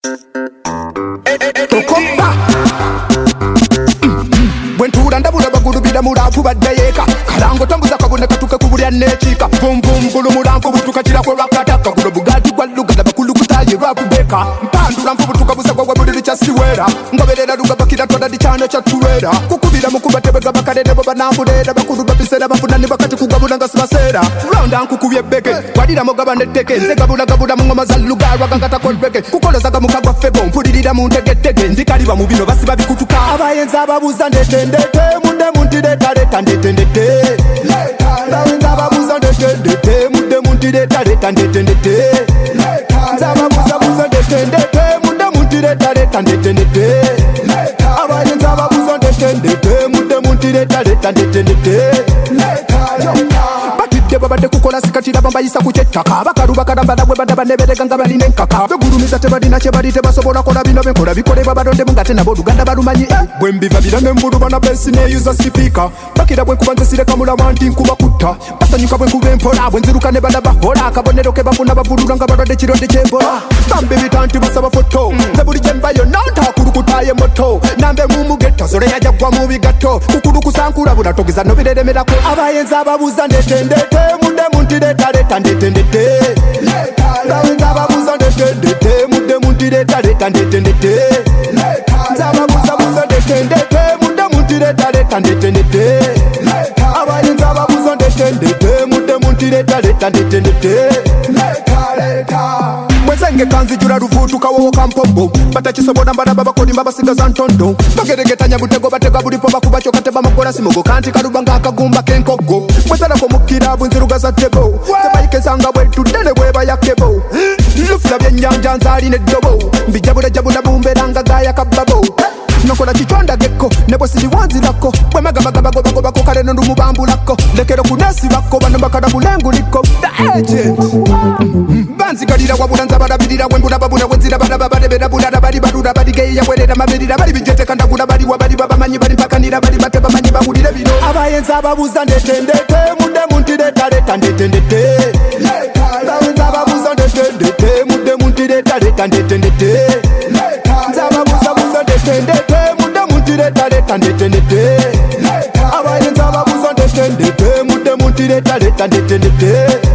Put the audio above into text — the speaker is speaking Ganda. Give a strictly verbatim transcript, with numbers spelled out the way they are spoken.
Bwentura ndabula bagulubira mulafu badayeka kalango tambuza kabone katuke kubulya nechika bum bum bulu mulanko butuka kira kwa rakataka gulo bugati kwa luganda bakulu kutaye rapubeka mpandula mfubutuka busa kwa buliri chasiwera ngoberera luga bakira toda dichana chatuwera kukubira mukubatebega bakarede bo banambulera bakulu babisera bafunani bakati kugabula ngasibasera round ankukubye beke wadira mogabane teke nzegabula gabula mungoma za lugarwa gangata kolbeke kukoloza gamukagwa febo mpulirira mu ntegetege ndikaliba mu bino basiba bikutuka abayenza ababuza ndete ndete munde muntide taleta ndete ndete abayenza ababuza ndete ndete munde muntide taleta ndete ndete ababuza buza ndete ndete munde muntide taleta ndete ndete abayenza ababuza ndete ndete munde muntide taleta ndete ndete babade kukola sikatira bambayisa kuchetaka bakaruba karamba bwe badaba neberega ngabaline nkaka begurumiza tebadina chebalite basobola kola bino benkola bikole babadonde mungate nabo Luganda balumanyi bwe mbiva birane mbulu bana besi ne user speaker bakira bwe kubanze sire kamula wanti nkuba kutta basanyuka bwe kubempola bwe nziruka ne badaba hola kabonero ke bafuna bavulula ngabadde kironde chembola bambe bitanti basaba foto zabuli chembayo nanta kurukutaye moto nambe mumugetta sore yajagwa mu bigato kukuru kusankula bulatogeza no bireremerako abayenza ababuza ndete ndete munde muntide taleta ndete ndete abayenza ababuza ndete ndete munde muntide taleta ndete ndete ababuza buza ndete ndete munde muntide taleta ndete ndete abayenza ababuza ndete ndete munde muntide taleta ndete ndete mwezenge kanzi jura ruvutu kawo kampombo batakisobona baraba bakolimba basigaza ntondo bageregetanya butego batega bulipo bakubacho kateba makola simogo kanti kalubanga akagumba kenkogo mwezala ko mukira bunziruga za tego tebayike sanga bwetu dele bweba yakebo lufla byennyanja nzali ne dobo mbijabula jabula bumberanga gaya kababo nokola kichonda geko nebo sidi wanzi lako bwe magamaga bagoba goba ko kale ndu mubambu lako lekero kunesi bako bano bakada bulengu liko the agent banzi kalira wabulanza barabirira wembula babuna wenzira baraba badebera bulada bali barura bali geya werera mabirira bali bijete kandagula bali wabali babamanyi bali pakanira bali bateba manyi babulire bino abayenza ababuza ndete ndete munde muntide taleta ndete ndete abayenza ababuza ndete ndete munde muntide taleta ndete ndete ababuza buza ndete ndete munde muntide taleta ndete ndete abayenza ababuza ndete ndete munde muntide taleta ndete ndete